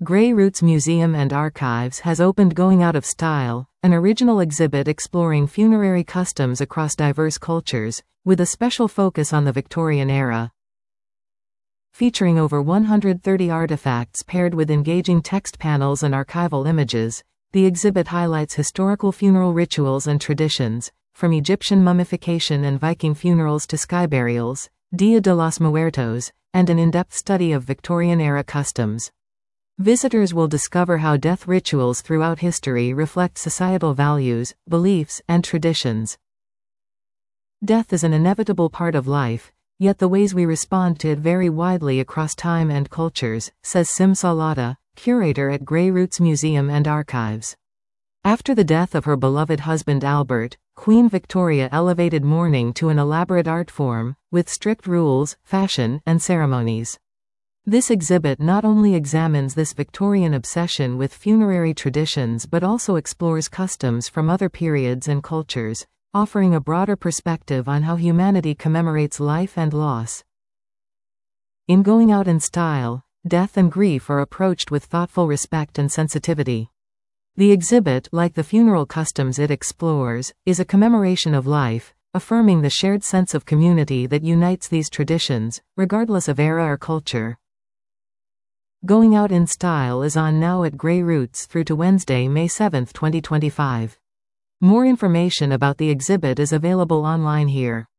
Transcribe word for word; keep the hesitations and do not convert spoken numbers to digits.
Grey Roots Museum and Archives has opened Going Out of Style, an original exhibit exploring funerary customs across diverse cultures, with a special focus on the Victorian era. Featuring over one hundred thirty artifacts paired with engaging text panels and archival images, the exhibit highlights historical funeral rituals and traditions, from Egyptian mummification and Viking funerals to sky burials, Dia de los Muertos, and an in-depth study of Victorian-era customs. Visitors will discover how death rituals throughout history reflect societal values, beliefs, and traditions. Death is an inevitable part of life, yet the ways we respond to it vary widely across time and cultures, says Sim Salata, curator at Grey Roots Museum and Archives. After the death of her beloved husband Albert, Queen Victoria elevated mourning to an elaborate art form, with strict rules, fashion, and ceremonies. This exhibit not only examines this Victorian obsession with funerary traditions but also explores customs from other periods and cultures, offering a broader perspective on how humanity commemorates life and loss. In Going Out in Style, death and grief are approached with thoughtful respect and sensitivity. The exhibit, like the funeral customs it explores, is a commemoration of life, affirming the shared sense of community that unites these traditions, regardless of era or culture. Going Out in Style is on now at Grey Roots through to Wednesday, May seventh, twenty twenty-five. More information about the exhibit is available online here.